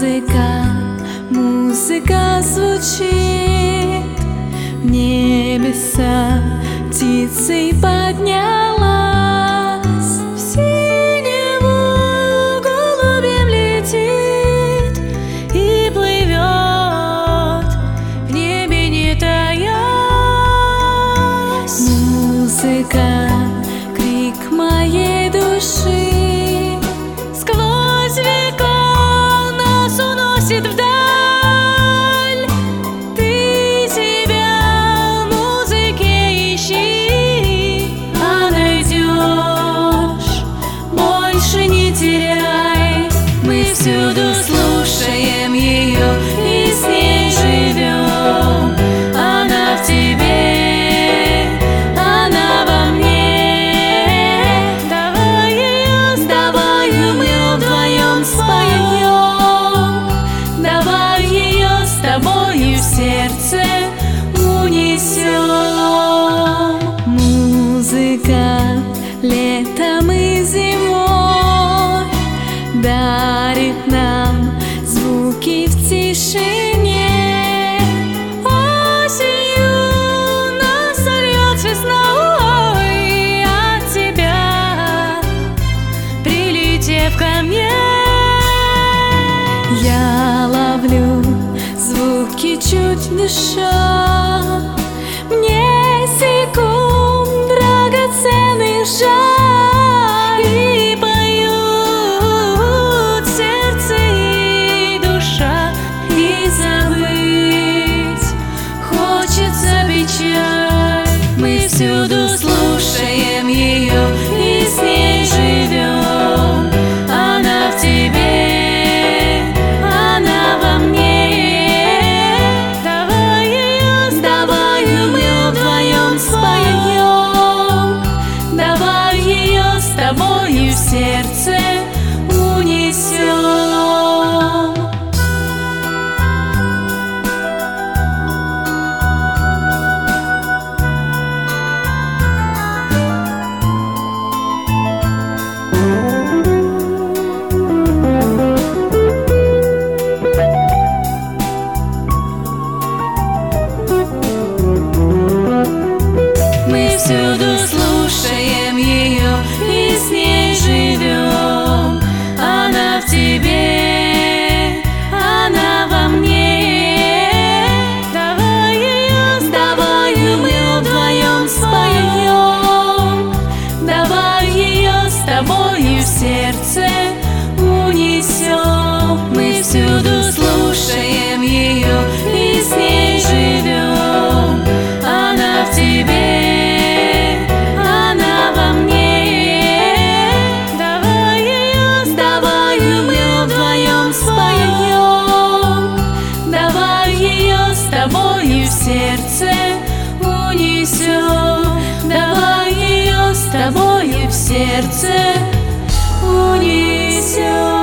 Музыка звучит, в небеса птицей поднялась, в синеву голубем летит и плывет, в небе не таясь. Музыка — крик моей души, сквозь века нас уносит вдаль. Ты себя в музыке ищи, а найдешь, больше не теряй. Мы всюду слушаем ее и с ней живем. Она в тебе, она во мне. Давай ее, давай мы вдвоем споем. Давай ее с тобою в сердце унесем. Музыка летом и зимой дарит нам звуки в тишине. Осенью нас сорвет весной от тебя, прилетев ко мне. Я ловлю звуки, чуть дыша, мне секунд драгоценных жаль, и поют сердце и душа, и забыть хочется печаль. Мы всюду слушаем ее и с ней живем. Она в тебе, она во мне. Давай ее, давай мы вдвоем споем. Давай ее с тобою в сердце унесем. Мы всюду слушаем ее и с ней живем. Она в тебе, она во мне. Давай ее, давай мы вдвоем споем. Давай ее с тобою в сердце унесем. Мы всюду слушаем ее и с ней живем. Она в тебе, она во мне. Давай ее, давай мы вдвоем споем. Давай ее с тобою в сердце унесем. Давай ее с тобою в сердце унесем.